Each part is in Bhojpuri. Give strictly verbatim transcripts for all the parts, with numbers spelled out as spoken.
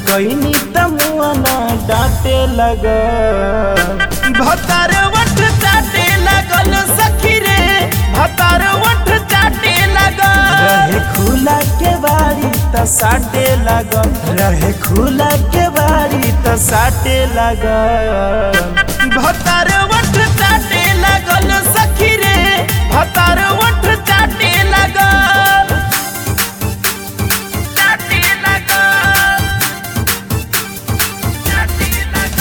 कईनी तमुआ ना डांटे लगा भतार वठ चाटे लगल सखी रे भतार वठ चाटे लगल रहे खुला के बारी त साटे लगा रहे खुला के बारी त साटे लगा भतार वठ चाटे लगल सखी रे भतार वठ चाटे लगल चाटे लगल चाटे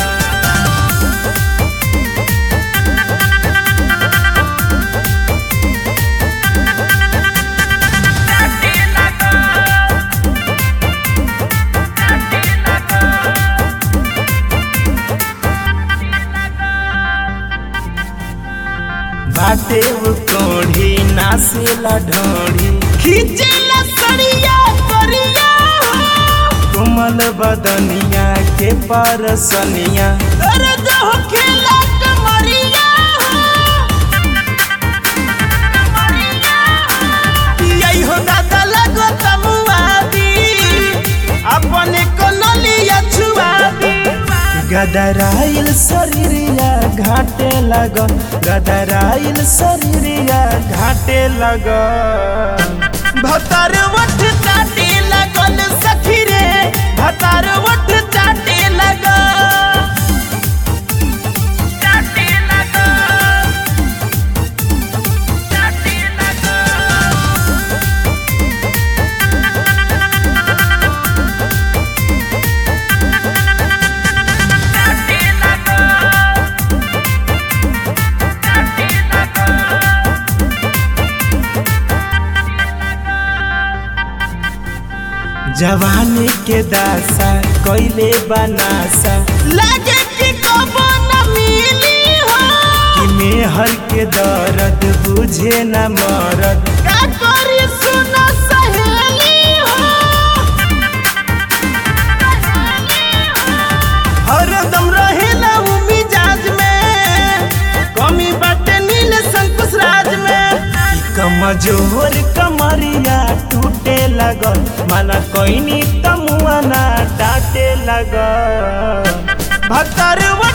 बाटे वो कोढ़ी नासेला ढोढ़ी खींचेला सड़िया करिया कोमल बदनिया के परसनिया दर्द हो खेला कमरिया यही हो दादा लगो तमुआदी अपने को नलिया छुआदी गदराइल शरीरिया घाटे लगा गदराइल शरीरिया घाटे लगा भतार वठ चाटे लगल सखी रे भतार वठ चाटे लगल चाटे लगल चाटे जवानी के दासा कोइले बनासा लगे कि कबो न मिली हो कि मेहर के दर्द बुझे न मरद का करी सुनो सहेली हो हरदम रहेला उ मिजाज में कमी बाटे नील संकुश राज में कमजोर कमरिया टूटे लगल माना कईनी तमुआ ना डांटे लगल भतार